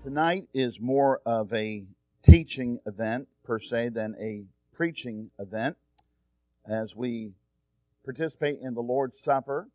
Tonight is more of a teaching event, per se, than a preaching event. As we participate in the Lord's Supper,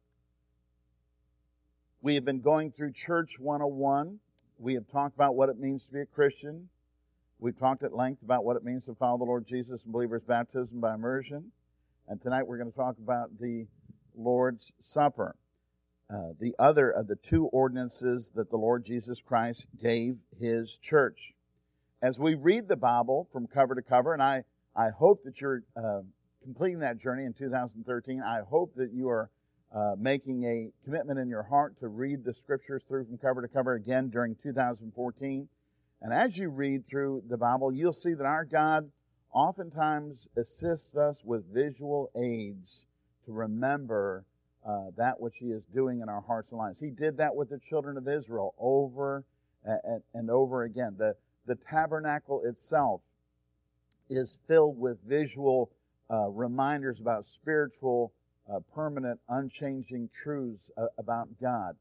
we have been going through Church 101. We have talked about what it means to be a Christian. We've talked at length about what it means to follow the Lord Jesus and believers' baptism by immersion. And tonight we're going to talk about the Lord's Supper. The other of the two ordinances that the Lord Jesus Christ gave His church. As we read the Bible from cover to cover, and I hope that you're completing that journey in 2013. I hope that you are making a commitment in your heart to read the Scriptures through from cover to cover again during 2014. And as you read through the Bible, you'll see that our God oftentimes assists us with visual aids to remember that which He is doing in our hearts and lives. He did that with the children of Israel over and over again. The tabernacle itself is filled with visual reminders about spiritual, permanent, unchanging truths about God.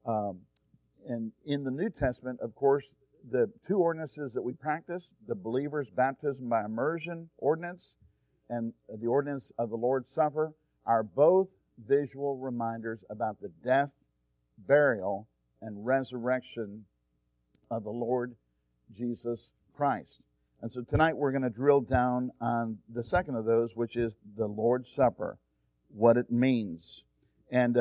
And in the New Testament, of course, the two ordinances that we practice, the believer's baptism by immersion ordinance and the ordinance of the Lord's Supper, are both visual reminders about the death, burial, and resurrection of the Lord Jesus Christ. And so tonight we're going to drill down on the second of those, which is the Lord's Supper, what it means. And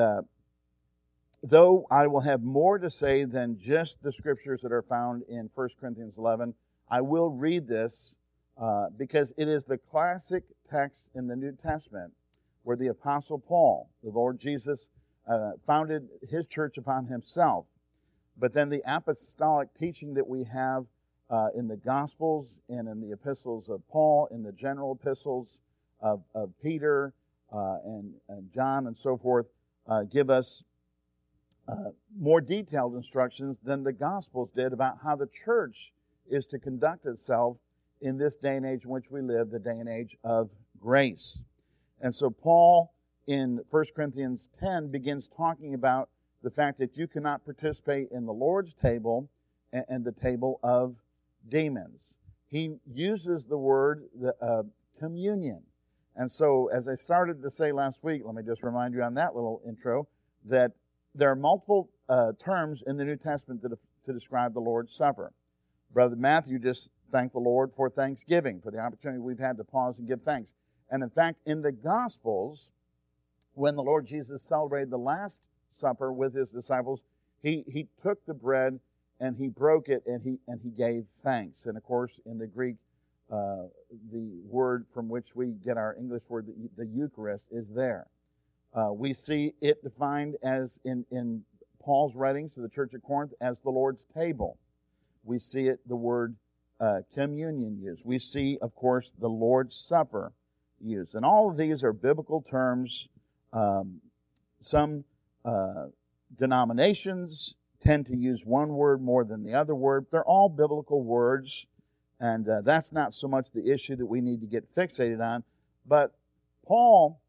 though I will have more to say than just the Scriptures that are found in 1 Corinthians 11, I will read this because it is the classic text in the New Testament where the Apostle Paul, the Lord Jesus, founded his church upon himself. But then the apostolic teaching that we have in the Gospels and in the epistles of Paul, in the general epistles of Peter and John and so forth, give us more detailed instructions than the Gospels did about how the church is to conduct itself in this day and age in which we live, the day and age of grace. And so Paul, in 1 Corinthians 10, begins talking about the fact that you cannot participate in the Lord's table and the table of demons. He uses the word communion. And so, as I started to say last week, let me just remind you on that little intro, that there are multiple terms in the New Testament to describe the Lord's Supper. Brother Matthew just thanked the Lord for Thanksgiving, for the opportunity we've had to pause and give thanks. And in fact, in the Gospels, when the Lord Jesus celebrated the Last Supper with His disciples, He took the bread and He broke it and He gave thanks. And of course, in the Greek, the word from which we get our English word, the Eucharist, is there. We see it defined as in Paul's writings to the Church of Corinth as the Lord's table. We see the word communion used. We see, of course, the Lord's Supper used. And all of these are biblical terms. Some denominations tend to use one word more than the other word. They're all biblical words, and that's not so much the issue that we need to get fixated on. But Paul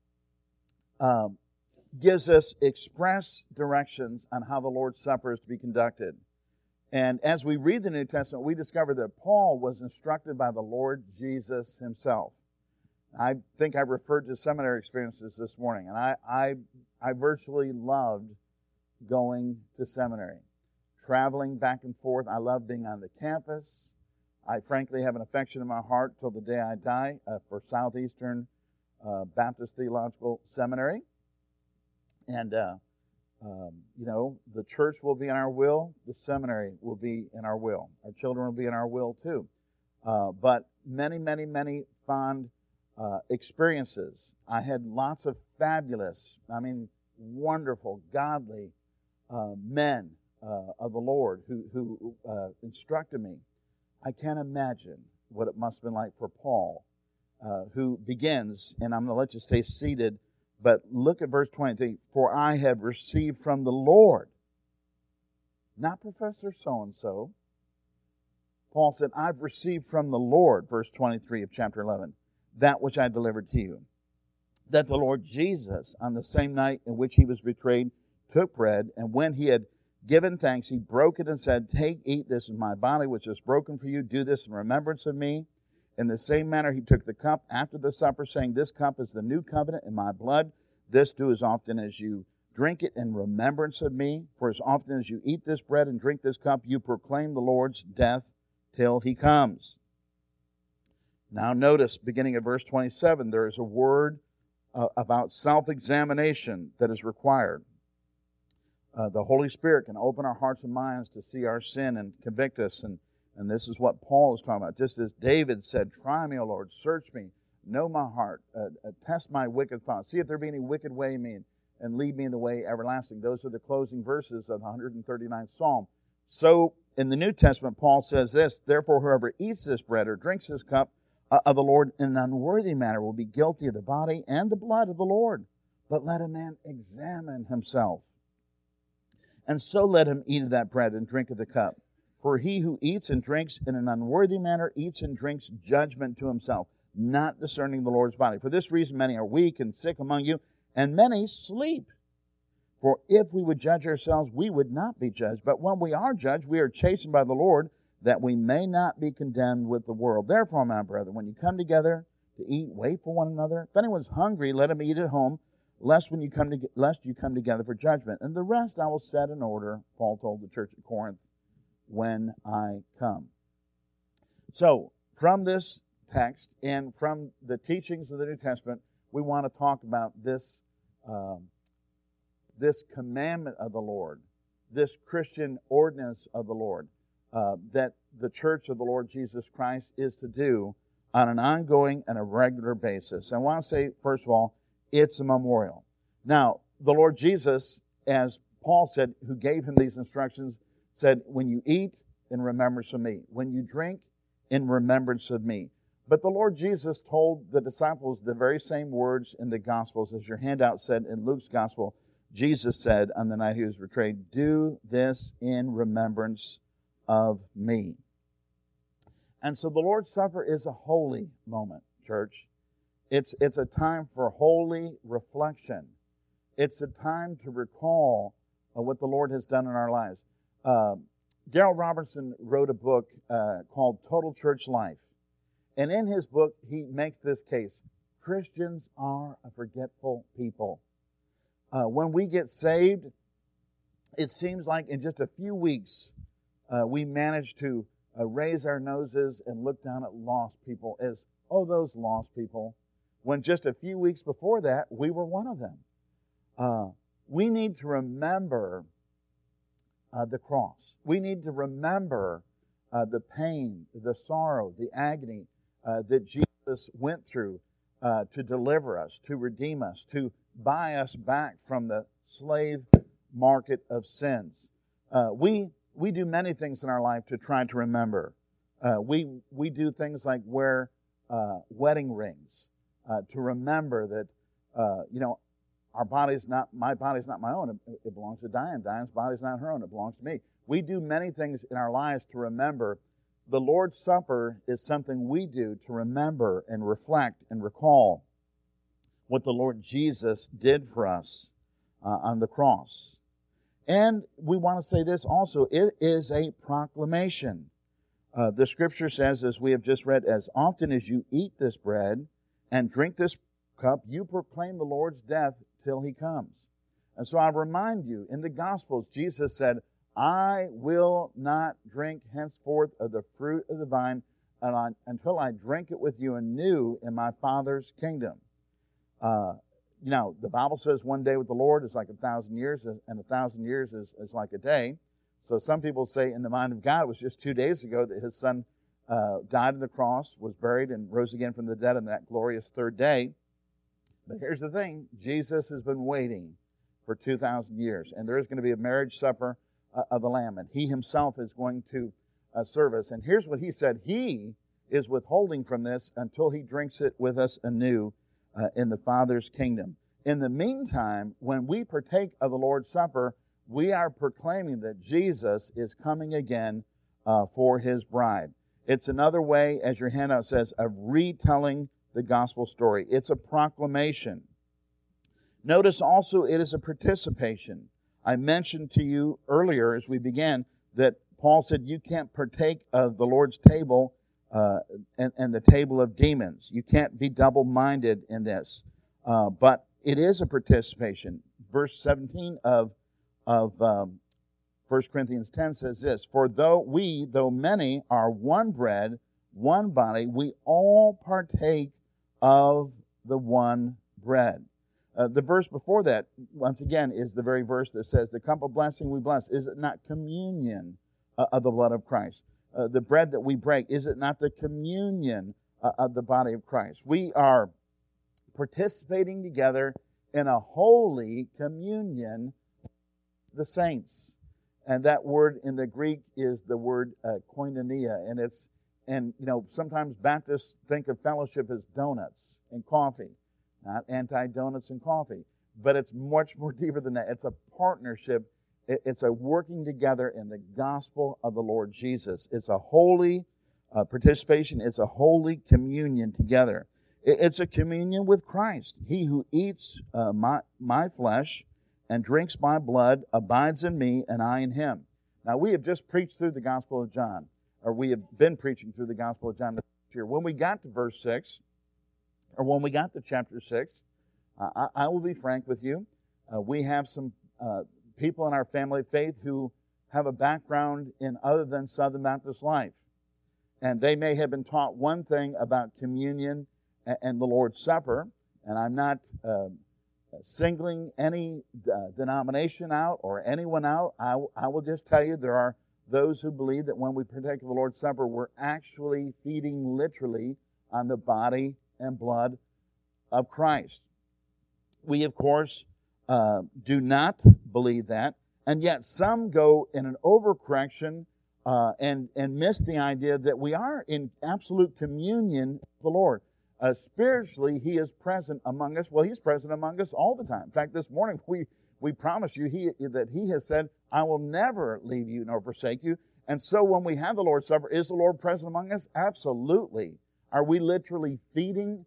gives us express directions on how the Lord's Supper is to be conducted. And as we read the New Testament, we discover that Paul was instructed by the Lord Jesus Himself. I think I referred to seminary experiences this morning, and I virtually loved going to seminary, traveling back and forth. I love being on the campus. I frankly have an affection in my heart till the day I die for Southeastern Baptist Theological Seminary. And, the church will be in our will. The seminary will be in our will. Our children will be in our will too. But many, many, many fond experiences. I had lots of fabulous, wonderful, godly men of the Lord who instructed me. I can't imagine what it must have been like for Paul, who begins, and I'm going to let you stay seated, but look at verse 23. For I have received from the Lord, not Professor so-and-so. Paul said, I've received from the Lord, verse 23 of chapter 11, that which I delivered to you. That the Lord Jesus, on the same night in which He was betrayed, took bread, and when He had given thanks, he broke it and said, "Take, eat, this is my body, which is broken for you. Do this in remembrance of me." In the same manner, he took the cup after the supper, saying, "This cup is the new covenant in my blood. This do as often as you drink it in remembrance of me. For as often as you eat this bread and drink this cup, you proclaim the Lord's death till he comes." Now notice, beginning at verse 27, there is a word about self-examination that is required. The Holy Spirit can open our hearts and minds to see our sin and convict us, and this is what Paul is talking about. Just as David said, "Try me, O Lord, search me, know my heart, test my wicked thoughts, see if there be any wicked way in me, and lead me in the way everlasting." Those are the closing verses of the 139th Psalm. So in the New Testament, Paul says this, "Therefore whoever eats this bread or drinks this cup of the Lord in an unworthy manner will be guilty of the body and the blood of the Lord. But let a man examine himself. And so let him eat of that bread and drink of the cup. For he who eats and drinks in an unworthy manner eats and drinks judgment to himself, not discerning the Lord's body. For this reason many are weak and sick among you, and many sleep. For if we would judge ourselves, we would not be judged. But when we are judged, we are chastened by the Lord, that we may not be condemned with the world. Therefore, my brethren, when you come together to eat, wait for one another. If anyone's hungry, let him eat at home, lest you come together for judgment. And the rest I will set in order," Paul told the church at Corinth, "when I come." So, from this text and from the teachings of the New Testament, we want to talk about this commandment of the Lord, this Christian ordinance of the Lord, that the church of the Lord Jesus Christ is to do on an ongoing and a regular basis. I want to say, first of all, it's a memorial. Now, the Lord Jesus, as Paul said, who gave him these instructions, said, "When you eat, in remembrance of me. When you drink, in remembrance of me." But the Lord Jesus told the disciples the very same words in the Gospels. As your handout said in Luke's Gospel, Jesus said on the night he was betrayed, "Do this in remembrance of me." And so the Lord's Supper is a holy moment, church. It's a time for holy reflection. It's a time to recall what the Lord has done in our lives. Darrell Robertson wrote a book called Total Church Life. And in his book, he makes this case. Christians are a forgetful people. When we get saved, it seems like in just a few weeks, we manage to raise our noses and look down at lost people as, "Oh, those lost people," when just a few weeks before that, we were one of them. We need to remember the cross. We need to remember the pain, the sorrow, the agony that Jesus went through to deliver us, to redeem us, to buy us back from the slave market of sins. We do many things in our life to try to remember. We do things like wear wedding rings to remember that, my body's not my own. It belongs to Diane. Diane's body's not her own. It belongs to me. We do many things in our lives to remember. The Lord's Supper is something we do to remember and reflect and recall what the Lord Jesus did for us on the cross. And we want to say this also, it is a proclamation. The Scripture says, as we have just read, "As often as you eat this bread and drink this cup, you proclaim the Lord's death till he comes." And so I remind you, in the Gospels, Jesus said, "I will not drink henceforth of the fruit of the vine until I drink it with you anew in my Father's kingdom." The Bible says one day with the Lord is like 1,000 years, and 1,000 years is like a day. So some people say in the mind of God, it was just 2 days ago that his Son died on the cross, was buried, and rose again from the dead on that glorious third day. But here's the thing, Jesus has been waiting for 2,000 years, and there is going to be a marriage supper of the Lamb, and he himself is going to serve us. And here's what he said, he is withholding from this until he drinks it with us anew in the Father's kingdom. In the meantime, when we partake of the Lord's Supper, we are proclaiming that Jesus is coming again for his bride. It's another way, as your handout says, of retelling the gospel story. It's a proclamation. Notice also it is a participation. I mentioned to you earlier as we began that Paul said you can't partake of the Lord's table and the table of demons. You can't be double-minded in this. But it is a participation. Verse 17 of 1 Corinthians 10 says this, "For though many, are one bread, one body, we all partake of the one bread." The verse before that, once again, is the very verse that says, "The cup of blessing we bless. Is it not communion of the blood of Christ? The bread that we break, is it not the communion of the body of Christ?" We are participating together in a holy communion, the saints. And that word in the Greek is the word koinonia. And sometimes Baptists think of fellowship as donuts and coffee. Not anti-donuts and coffee. But it's much more deeper than that. It's a partnership. It's a working together in the gospel of the Lord Jesus. It's a holy participation. It's a holy communion together. It's a communion with Christ. He who eats my flesh and drinks my blood abides in me, and I in him. Now, we have just preached through the Gospel of John, or we have been preaching through the Gospel of John this year. When we got to verse 6, or when we got to chapter 6, I will be frank with you. We have some people in our family of faith who have a background in other than Southern Baptist life. And they may have been taught one thing about communion and the Lord's Supper, and I'm not singling any denomination out or anyone out. I will just tell you there are those who believe that when we partake of the Lord's Supper, we're actually feeding literally on the body and blood of Christ. We, of course, do not believe that, and yet some go in an overcorrection and miss the idea that we are in absolute communion with the Lord. Spiritually, He is present among us. Well, He's present among us all the time. In fact, this morning we promise you that He has said, "I will never leave you nor forsake you." And so when we have the Lord's Supper, is the Lord present among us? Absolutely. Are we literally feeding?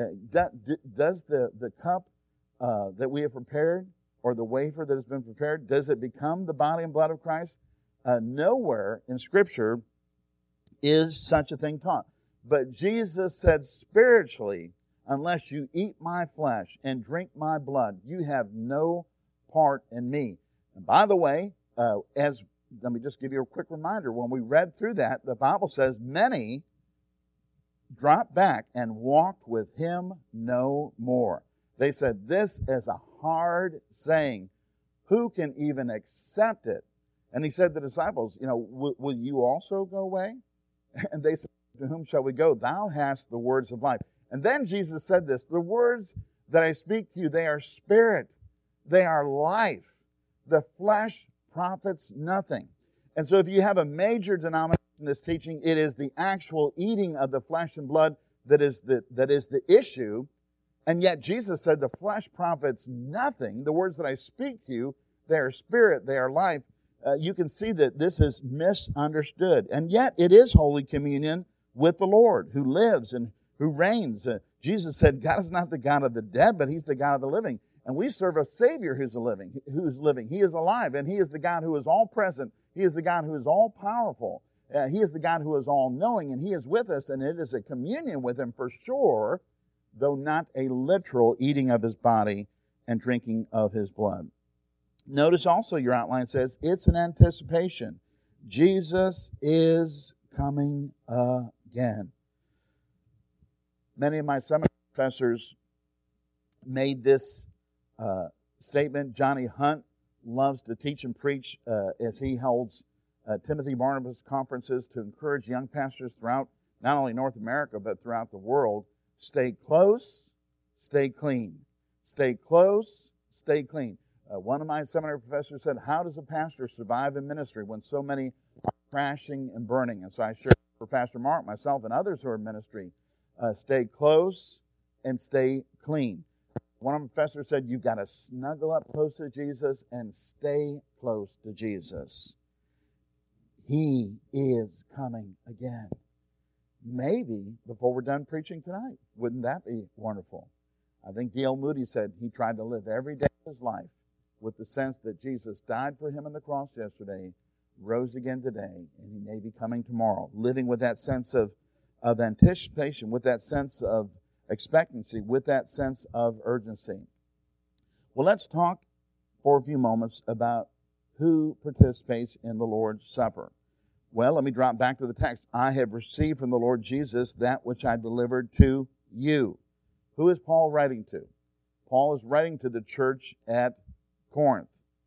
Does the cup that we have prepared, or the wafer that has been prepared, does it become the body and blood of Christ? Nowhere in Scripture is such a thing taught. But Jesus said spiritually, "Unless you eat my flesh and drink my blood, you have no part in me." And by the way, let me just give you a quick reminder. When we read through that, the Bible says many dropped back and walked with Him no more. They said, "This is a hard saying. Who can even accept it?" And He said to the disciples, will you also go away? And they said, "To whom shall we go? Thou hast the words of life." And then Jesus said this, "The words that I speak to you, they are spirit. They are life. The flesh profits nothing." And so if you have a major denomination in this teaching, it is the actual eating of the flesh and blood that is the issue. And yet Jesus said the flesh profits nothing. The words that I speak to you, they are spirit, they are life. You can see that this is misunderstood. And yet it is Holy Communion with the Lord who lives and who reigns. Jesus said God is not the God of the dead, but He's the God of the living. And we serve a Savior who's living. He is alive, and He is the God who is all present. He is the God who is all powerful. He is the God who is all knowing, and He is with us, and it is a communion with Him for sure, though not a literal eating of His body and drinking of His blood. Notice also your outline says it's an anticipation. Jesus is coming again. Many of my seminary professors made this statement. Johnny Hunt loves to teach and preach as he holds Timothy Barnabas conferences to encourage young pastors throughout not only North America but throughout the world. Stay close, stay clean. Stay close, stay clean. One of my seminary professors said, "How does a pastor survive in ministry when so many are crashing and burning?" And so I shared for Pastor Mark, myself, and others who are in ministry, stay close and stay clean. One of my professors said, "You've got to snuggle up close to Jesus and stay close to Jesus. He is coming again." Maybe before we're done preaching tonight. Wouldn't that be wonderful? I think D.L. Moody said he tried to live every day of his life with the sense that Jesus died for him on the cross yesterday, rose again today, and he may be coming tomorrow. Living with that sense of anticipation, with that sense of expectancy, with that sense of urgency. Well, let's talk for a few moments about who participates in the Lord's Supper. Well, let me drop back to the text. I have received from the Lord Jesus that which I delivered to you. Who is Paul writing to? Paul is writing to the church at Corinth.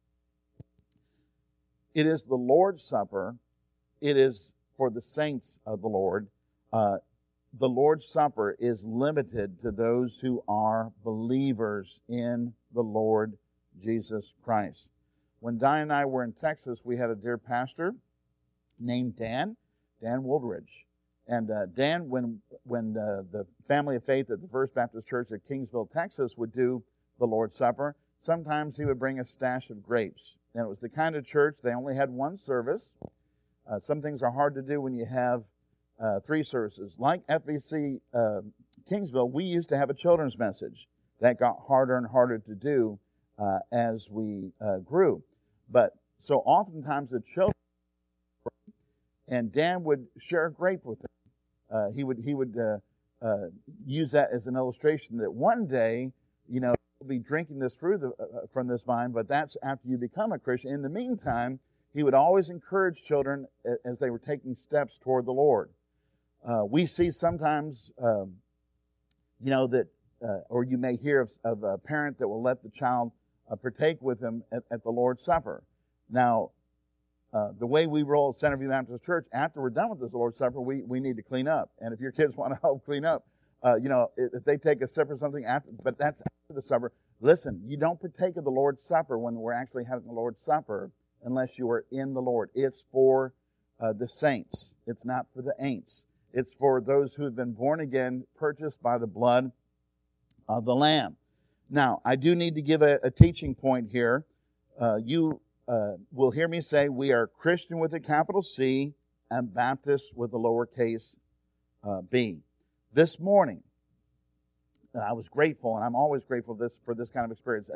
It is the Lord's Supper. It is for the saints of the Lord. The Lord's Supper is limited to those who are believers in the Lord Jesus Christ. When Diane and I were in Texas, we had a dear pastor named Dan Woolridge. And Dan, when the family of faith at the First Baptist Church at Kingsville, Texas, would do the Lord's Supper, sometimes he would bring a stash of grapes. And it was the kind of church, they only had one service. Some things are hard to do when you have 3 services. Like FBC Kingsville, we used to have a children's message. That got harder and harder to do as we grew. But so oftentimes the children, and Dan would share a grape with them. He would use that as an illustration that one day, you'll be drinking this fruit from this vine, but that's after you become a Christian. In the meantime, he would always encourage children as they were taking steps toward the Lord. We see sometimes, that, or you may hear of a parent that will let the child partake with them at the Lord's Supper. Now, the way we roll at Centerview Baptist Church, after we're done with this Lord's Supper, we need to clean up. And if your kids want to help clean up, if they take a sip or something after, but that's after the supper. Listen, you don't partake of the Lord's Supper when we're actually having the Lord's Supper unless you are in the Lord. It's for the saints. It's not for the ain'ts. It's for those who have been born again, purchased by the blood of the Lamb. Now, I do need to give a teaching point here. You will hear me say we are Christian with a capital C and Baptist with a lowercase b. This morning, I was grateful, and I'm always grateful for this kind of experience.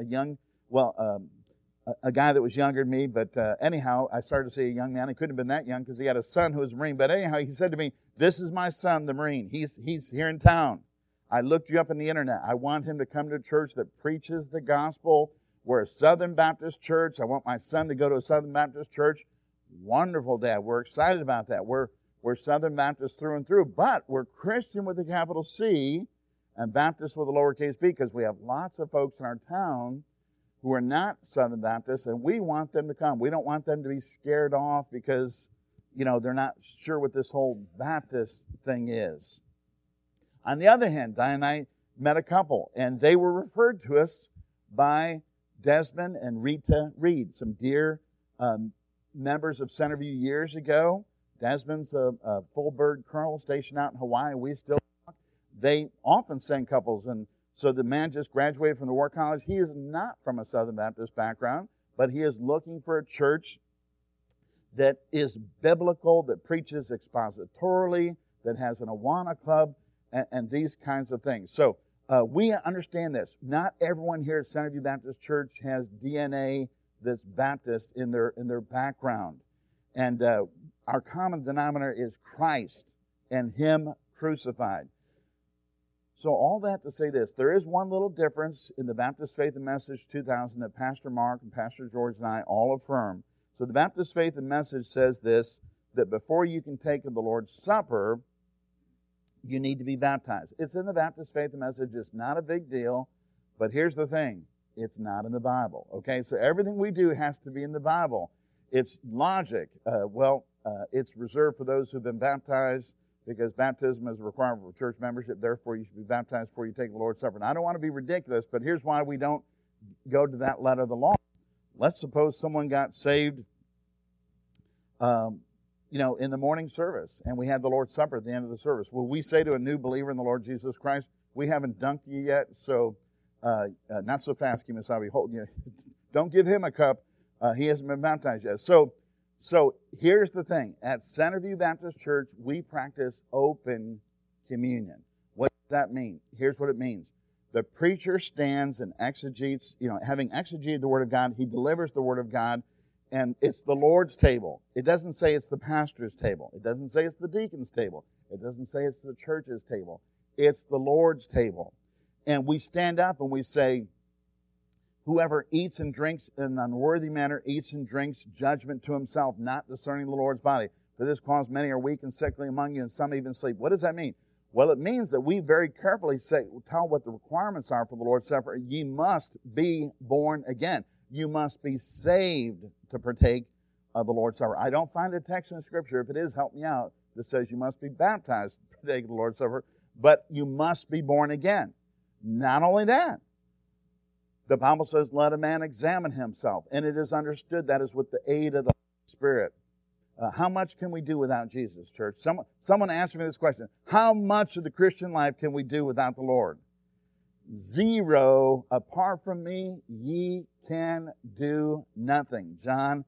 A guy that was younger than me, but anyhow, I started to see a young man. He couldn't have been that young because he had a son who was a Marine. But anyhow, he said to me, "This is my son, the Marine. He's here in town. I looked you up on the internet. I want him to come to a church that preaches the gospel. We're a Southern Baptist church. I want my son to go to a Southern Baptist church." Wonderful, Dad. We're excited about that. We're Southern Baptist through and through, but we're Christian with a capital C and Baptist with a lowercase b because we have lots of folks in our town who are not Southern Baptists, and we want them to come. We don't want them to be scared off because, they're not sure what this whole Baptist thing is. On the other hand, Diane and I met a couple, and they were referred to us by Desmond and Rita Reed, some dear members of Centerview years ago. Desmond's a full bird colonel stationed out in Hawaii. We still talk. They often send couples, and so the man just graduated from the War College. He is not from a Southern Baptist background, but he is looking for a church that is biblical, that preaches expositorily, that has an Awana club, and these kinds of things. So we understand this. Not everyone here at Centerview Baptist Church has DNA that's Baptist in their background. And our common denominator is Christ and Him crucified. So all that to say this, there is one little difference in the Baptist Faith and Message 2000 that Pastor Mark and Pastor George and I all affirm. So the Baptist Faith and Message says this, that before you can take of the Lord's Supper, you need to be baptized. It's in the Baptist Faith and Message. It's not a big deal, but here's the thing. It's not in the Bible, okay? So everything we do has to be in the Bible. It's logic. It's reserved for those who've been baptized, because baptism is a requirement for church membership. Therefore, you should be baptized before you take the Lord's Supper. And I don't want to be ridiculous, but here's why we don't go to that letter of the law. Let's suppose someone got saved, in the morning service, and we had the Lord's Supper at the end of the service. Will we say to a new believer in the Lord Jesus Christ, "We haven't dunked you yet, so not so fast, Kimasabi. Don't give him a cup. He hasn't been baptized yet." So here's the thing. At Centerview Baptist Church, we practice open communion. What does that mean? Here's what it means. The preacher stands and exegetes, having exegeted the Word of God, he delivers the Word of God, and it's the Lord's table. It doesn't say it's the pastor's table. It doesn't say it's the deacon's table. It doesn't say it's the church's table. It's the Lord's table. And we stand up and we say, whoever eats and drinks in an unworthy manner eats and drinks judgment to himself, not discerning the Lord's body. For this cause many are weak and sickly among you, and some even sleep. What does that mean? Well, it means that we very carefully tell what the requirements are for the Lord's Supper. Ye must be born again. You must be saved to partake of the Lord's Supper. I don't find a text in the Scripture, if it is, help me out, that says you must be baptized to partake of the Lord's Supper, but you must be born again. Not only that, the Bible says, let a man examine himself, and it is understood that is with the aid of the Holy Spirit. How much can we do without Jesus, church? Someone answer me this question. How much of the Christian life can we do without the Lord? Zero. Apart from me, ye can do nothing. John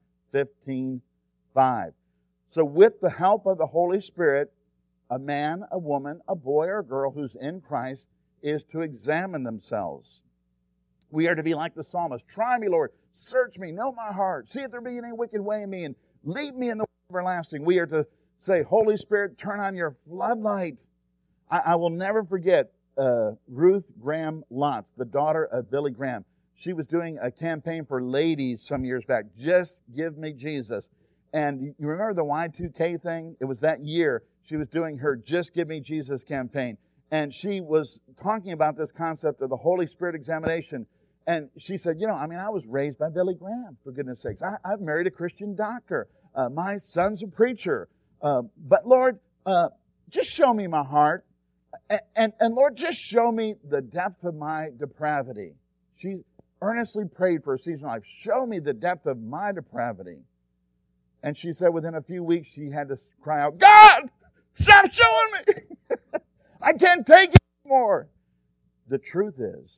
15:5. So with the help of the Holy Spirit, a man, a woman, a boy or a girl who's in Christ is to examine themselves. We are to be like the psalmist. Try me, Lord. Search me. Know my heart. See if there be any wicked way in me, and lead me in the way everlasting. We are to say, Holy Spirit, turn on your floodlight. I will never forget Ruth Graham Lotz, the daughter of Billy Graham. She was doing a campaign for ladies some years back. Just give me Jesus. And you remember the Y2K thing? It was that year she was doing her Just Give Me Jesus campaign. And she was talking about this concept of the Holy Spirit examination. And she said, I was raised by Billy Graham, for goodness sakes. I've married a Christian doctor. My son's a preacher. But Lord, just show me my heart. And Lord, just show me the depth of my depravity. She earnestly prayed for a season of life. Show me the depth of my depravity. And she said within a few weeks she had to cry out, God, stop showing me. I can't take it anymore. The truth is,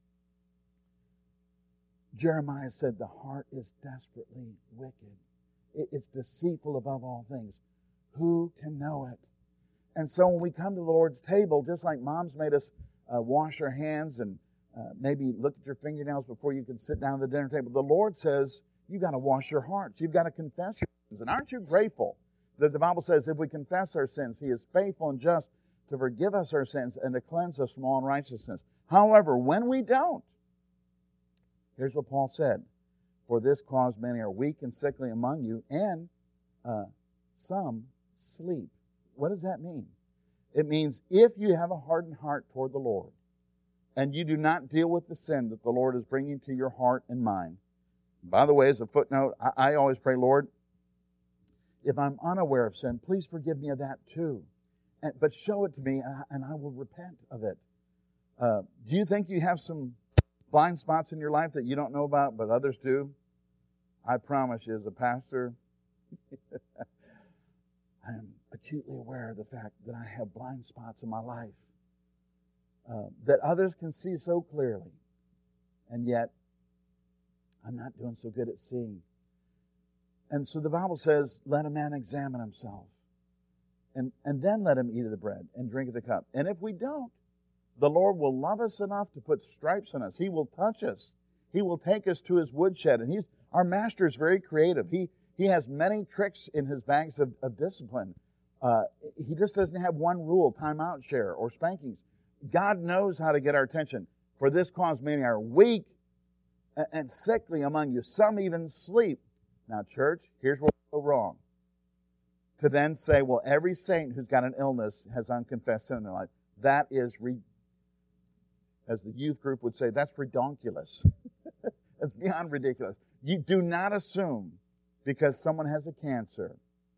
Jeremiah said the heart is desperately wicked. It's deceitful above all things. Who can know it? And so when we come to the Lord's table, just like moms made us wash our hands and maybe look at your fingernails before you can sit down at the dinner table, the Lord says you've got to wash your hearts. You've got to confess your sins. And aren't you grateful that the Bible says if we confess our sins, He is faithful and just to forgive us our sins and to cleanse us from all unrighteousness. However, when we don't, here's what Paul said. For this cause many are weak and sickly among you, and some sleep. What does that mean? It means if you have a hardened heart toward the Lord, and you do not deal with the sin that the Lord is bringing to your heart and mind. By the way, as a footnote, I always pray, Lord, if I'm unaware of sin, please forgive me of that too. But show it to me, and I will repent of it. Do you think you have some blind spots in your life that you don't know about, but others do? I promise you, as a pastor, I am acutely aware of the fact that I have blind spots in my life that others can see so clearly, and yet I'm not doing so good at seeing. And so the Bible says, let a man examine himself. And then let him eat of the bread and drink of the cup. And if we don't, the Lord will love us enough to put stripes on us. He will touch us. He will take us to His woodshed. And our Master is very creative. He has many tricks in His bags of discipline. He just doesn't have one rule, timeout share, or spankings. God knows how to get our attention. For this cause many are weak and sickly among you. Some even sleep. Now, church, here's where we go wrong. To then say, well, every saint who's got an illness has unconfessed sin in their life. That is, as the youth group would say, that's redonkulous. That's beyond ridiculous. You do not assume because someone has a cancer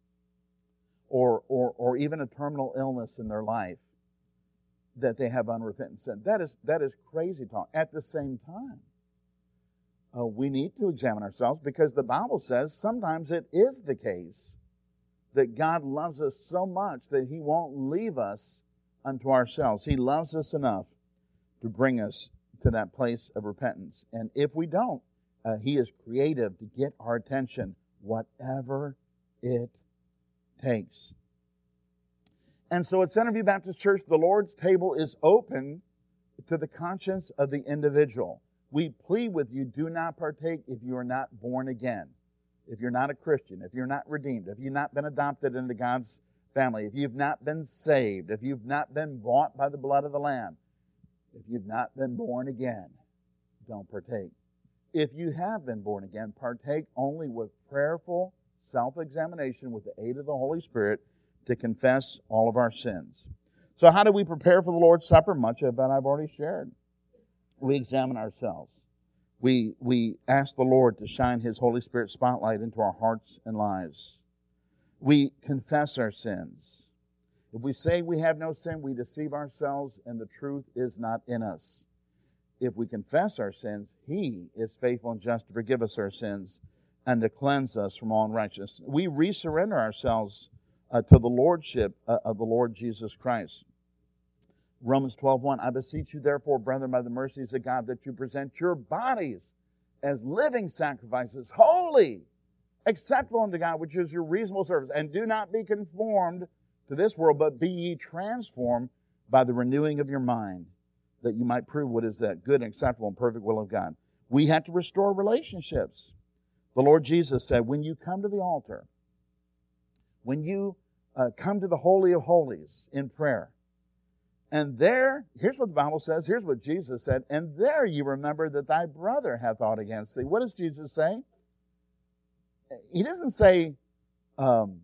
or even a terminal illness in their life that they have unrepentant sin. That is crazy talk. At the same time, we need to examine ourselves because the Bible says sometimes it is the case that God loves us so much that He won't leave us unto ourselves. He loves us enough to bring us to that place of repentance. And if we don't, He is creative to get our attention, whatever it takes. And so at Centerview Baptist Church, the Lord's table is open to the conscience of the individual. We plead with you, do not partake if you are not born again, if you're not a Christian, if you're not redeemed, if you've not been adopted into God's family, if you've not been saved, if you've not been bought by the blood of the Lamb, if you've not been born again, don't partake. If you have been born again, partake only with prayerful self-examination with the aid of the Holy Spirit to confess all of our sins. So how do we prepare for the Lord's Supper? Much of that I've already shared. We examine ourselves. We ask the Lord to shine His Holy Spirit spotlight into our hearts and lives. We confess our sins. If we say we have no sin, we deceive ourselves and the truth is not in us. If we confess our sins, He is faithful and just to forgive us our sins and to cleanse us from all unrighteousness. We resurrender ourselves to the Lordship of the Lord Jesus Christ. Romans 12:1, I beseech you therefore, brethren, by the mercies of God, that you present your bodies as living sacrifices, holy, acceptable unto God, which is your reasonable service. And do not be conformed to this world, but be ye transformed by the renewing of your mind, that you might prove what is that good and acceptable and perfect will of God. We have to restore relationships. The Lord Jesus said, when you come to the altar, when you come to the Holy of Holies in prayer, and there, here's what the Bible says, here's what Jesus said, and there you remember that thy brother hath aught against thee. What does Jesus say? He doesn't say, the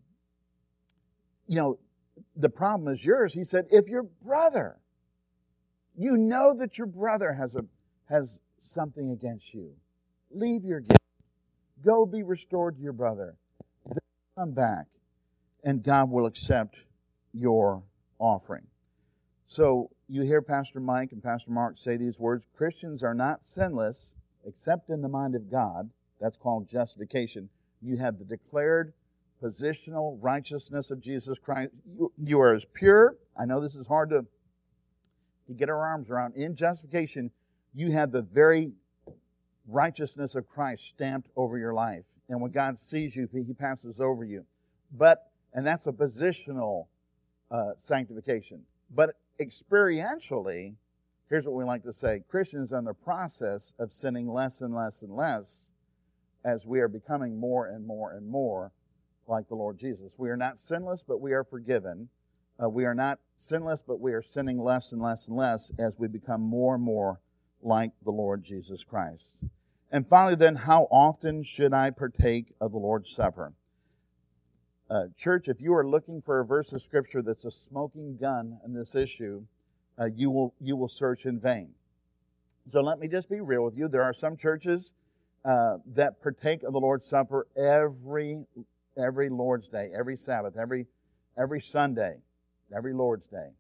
problem is yours. He said, if your brother, you know that your brother has something against you, leave your gift. Go be restored to your brother. Then come back, and God will accept your offering. So you hear Pastor Mike and Pastor Mark say these words, Christians are not sinless except in the mind of God. That's called justification. You have the declared positional righteousness of Jesus Christ. You are as pure. I know this is hard to get our arms around. In justification, you have the very righteousness of Christ stamped over your life. And when God sees you, He passes over you. And that's a positional sanctification. But experientially, here's what we like to say. Christians are in the process of sinning less and less and less as we are becoming more and more and more like the Lord Jesus. We are not sinless, but we are forgiven. We are not sinless, but we are sinning less and less and less as we become more and more like the Lord Jesus Christ. And finally then, how often should I partake of the Lord's Supper? Church, if you are looking for a verse of Scripture that's a smoking gun in this issue, you will search in vain. So let me just be real with you. There are some churches that partake of the Lord's Supper every Lord's Day, every Sabbath, every Sunday, every Lord's Day.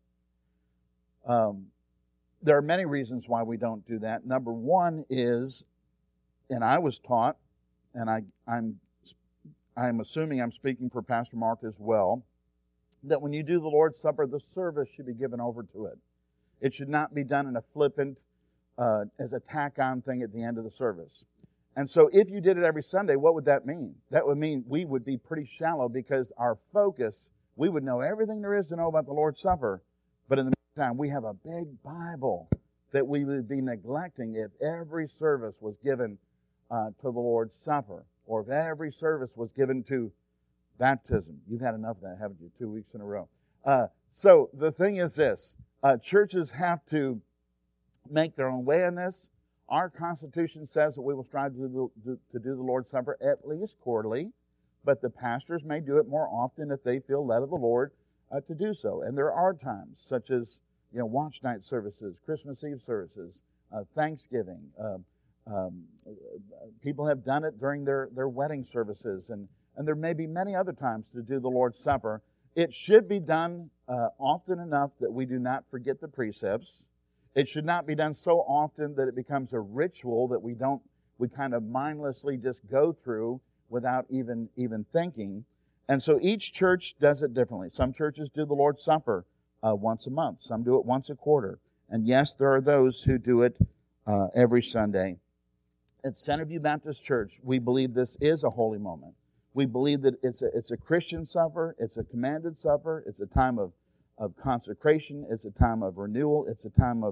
There are many reasons why we don't do that. Number one is, and I was taught, and I'm assuming I'm speaking for Pastor Mark as well, that when you do the Lord's Supper, the service should be given over to it. It should not be done in a flippant, as a tack-on thing at the end of the service. And so if you did it every Sunday, what would that mean? That would mean we would be pretty shallow because our focus, we would know everything there is to know about the Lord's Supper, but in the meantime, we have a big Bible that we would be neglecting if every service was given to the Lord's Supper, or if every service was given to baptism. You've had enough of that, haven't you? 2 weeks in a row. So the thing is this. Churches have to make their own way in this. Our Constitution says that we will strive to do the Lord's Supper at least quarterly, but the pastors may do it more often if they feel led of the Lord to do so. And there are times, such as watch night services, Christmas Eve services, Thanksgiving. People have done it during their wedding services, and there may be many other times to do the Lord's Supper. It should be done often enough that we do not forget the precepts. It should not be done so often that it becomes a ritual that we kind of mindlessly just go through without even thinking. And so each church does it differently. Some churches do the Lord's Supper once a month. Some do it once a quarter. And yes, there are those who do it every Sunday. At Centerview Baptist Church, we believe this is a holy moment. We believe that it's a Christian supper. It's a commanded supper. It's a time of consecration. It's a time of renewal. It's a time of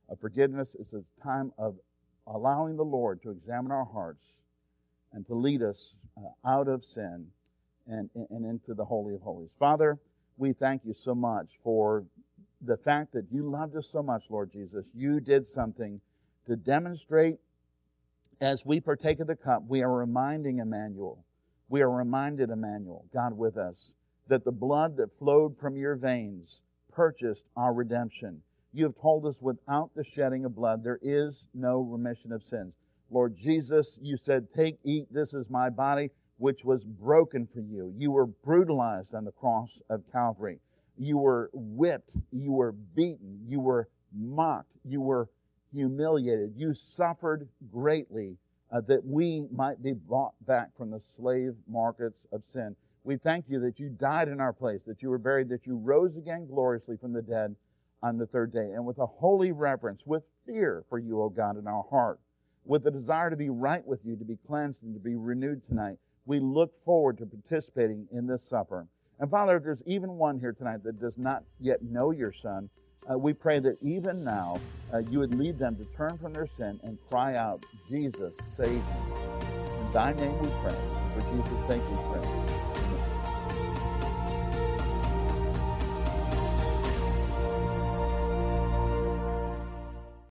of forgiveness. It's a time of allowing the Lord to examine our hearts and to lead us out of sin and into the Holy of Holies. Father, we thank you so much for the fact that you loved us so much, Lord Jesus. You did something to demonstrate as we partake of the cup. We are reminding Emmanuel, we are reminded, Emmanuel, God with us, that the blood that flowed from your veins purchased our redemption. You have told us without the shedding of blood, there is no remission of sins. Lord Jesus, you said, take, eat, this is my body, which was broken for you. You were brutalized on the cross of Calvary. You were whipped. You were beaten. You were mocked. You were humiliated. You suffered greatly that we might be bought back from the slave markets of sin. We thank you that you died in our place, that you were buried, that you rose again gloriously from the dead on the third day. And with a holy reverence, with fear for you, O God, in our heart, with the desire to be right with you, to be cleansed and to be renewed tonight, we look forward to participating in this supper. And Father, if there's even one here tonight that does not yet know your Son, we pray that even now you would lead them to turn from their sin and cry out, Jesus, save me. In thy name we pray. For Jesus' sake we pray.